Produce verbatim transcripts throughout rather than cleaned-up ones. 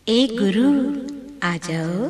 ए गुरु आ जाओ।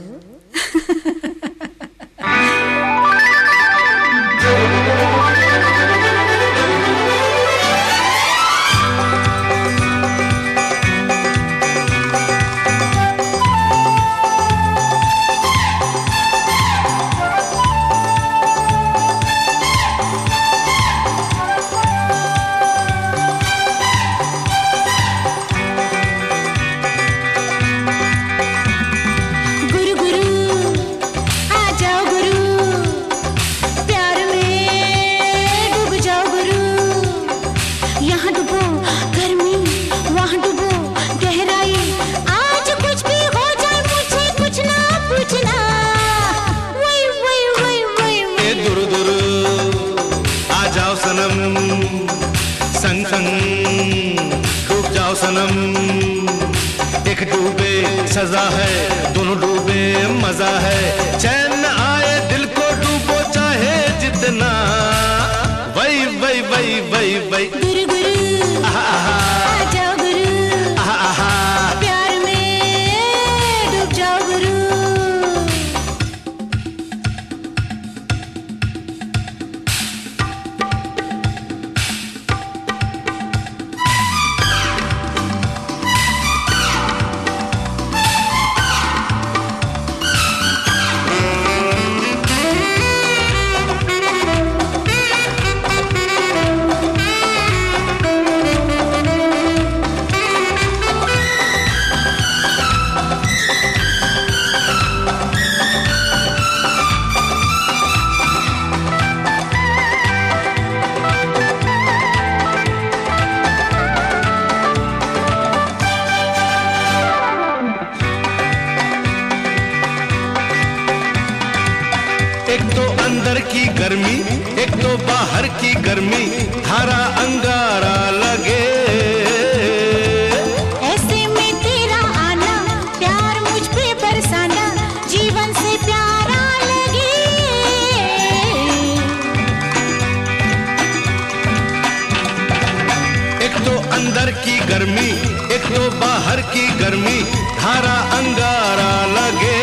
संग संग डूब जाओ सनम, एक डूबे सजा है, दोनों डूबे मजा है। चैन न आए दिल को डूबो चाहे जितना, वही वही वही वही वही गुरु गुरु आ जाओ गुरु, प्यार में डूब जाओ गुरु। एक तो अंदर की गर्मी, एक तो बाहर की गर्मी, धारा अंगारा लगे। ऐसे में तेरा आना, प्यार मुझ पे बरसाना, जीवन से प्यारा लगे। एक तो अंदर की गर्मी, एक तो बाहर की गर्मी, धारा अंगारा लगे।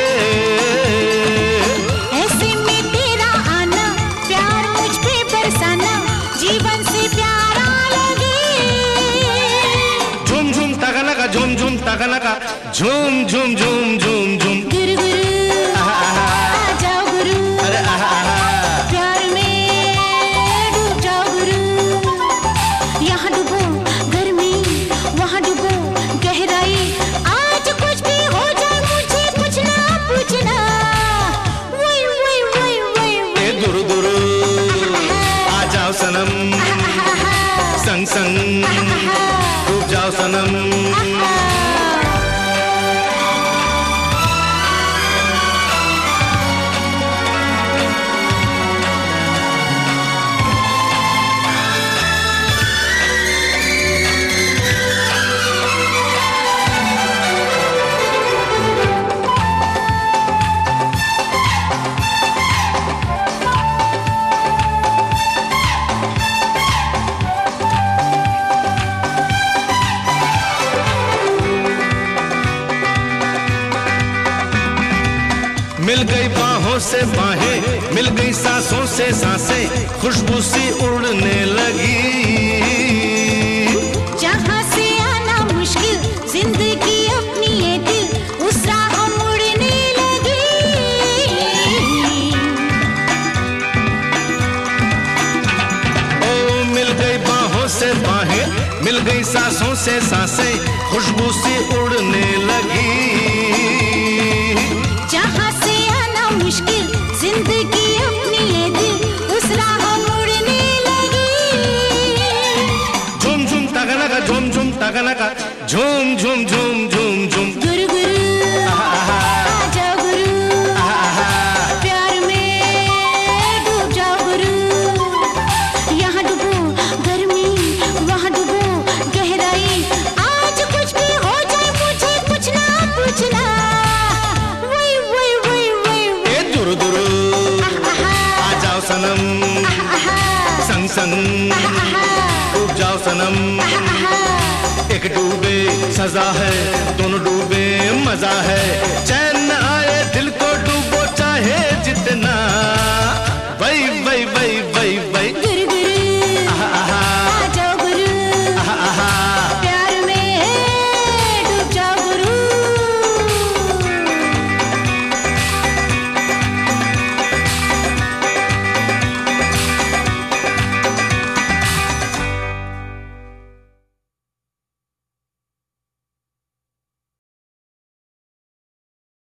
जीवन से प्यारा लगे। झूम झूम तगनका, झूम झूम तगनका, झूम झूम झूम झूम झूम। गुरु गुरु आ जाओ गुरु, अरे प्यार में डूब जाओ गुरु। यहाँ डूबो गर्मी, वहाँ डूबो गहराई, आज कुछ भी हो जाए मुझे कुछ ना पूछना। वही वही वही वही ए गुरु गुरु आ जाओ सनम, संग संग डूब जाओ सनम। मिल गई बाहों से बाहें, मिल गई सांसों से सांसें, खुशबू सी उड़ने लगी। जहाँ से आना मुश्किल, जिंदगी अपनी ये दिल, उस राह मुड़ने लगी। ओ मिल गई बाहों से बाहें, मिल गई सांसों से सांसें, खुशबू सी उड़ने लगी। जहाँ से आना मुश्किल, जिंदगी अपनी ये दिल, उस राह मुड़ने लगी। झूम झूम तगनका, झूम झूम तगनका, झूम झूम झूम झूम झूम। गुरु गुरु आ जाओ गुरु, प्यार में डूब जाओ गुरु। यहाँ डूबो गर्मी, वहाँ डूबो गहराई, आज कुछ भी हो जाए मुझे कुछ ना पूछना। वही वही वही वही ए दुरु दुरु आ जाओ सनम, संग संग डूब जाओ सनम। एक डूबे सजा है, दोनों डूबे मजा है। चैन न आए दिल को डूबो चाहे जितना, वही वही वही